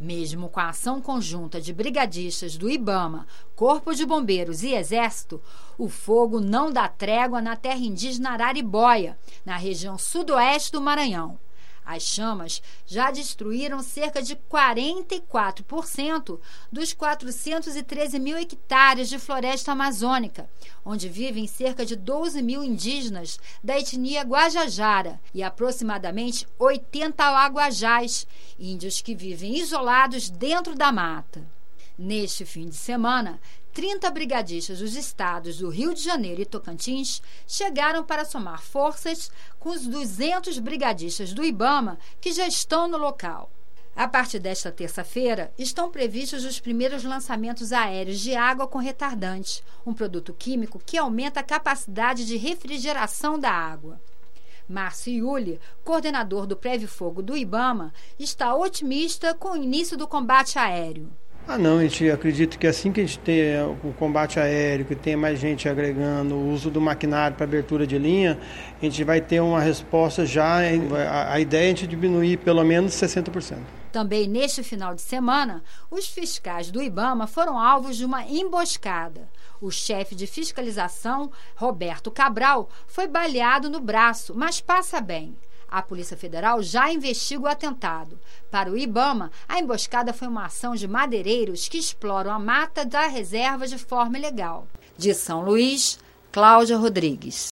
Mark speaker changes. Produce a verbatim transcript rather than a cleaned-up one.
Speaker 1: Mesmo com a ação conjunta de brigadistas do IBAMA, Corpo de Bombeiros e Exército, o fogo não dá trégua na terra indígena Araribóia, na região sudoeste do Maranhão. As chamas já destruíram cerca de quarenta e quatro por cento dos quatrocentos e treze mil hectares de floresta amazônica, onde vivem cerca de doze mil indígenas da etnia Guajajara e aproximadamente oitenta Aguajás, índios que vivem isolados dentro da mata. Neste fim de semana, trinta brigadistas dos estados do Rio de Janeiro e Tocantins chegaram para somar forças com os duzentos brigadistas do IBAMA que já estão no local. A partir desta terça-feira, estão previstos os primeiros lançamentos aéreos de água com retardante, um produto químico que aumenta a capacidade de refrigeração da água. Márcio Iuli, coordenador do Prévio Fogo do IBAMA, está otimista com o início do combate aéreo.
Speaker 2: Ah não, a gente acredita que assim que a gente tenha o combate aéreo, que tenha mais gente agregando o uso do maquinário para abertura de linha, a gente vai ter uma resposta já, a, a ideia é a gente diminuir pelo menos sessenta por cento.
Speaker 1: Também neste final de semana, os fiscais do IBAMA foram alvos de uma emboscada. O chefe de fiscalização, Roberto Cabral, foi baleado no braço, mas passa bem. A Polícia Federal já investiga o atentado. Para o IBAMA, a emboscada foi uma ação de madeireiros que exploram a mata da reserva de forma ilegal. De São Luís, Cláudia Rodrigues.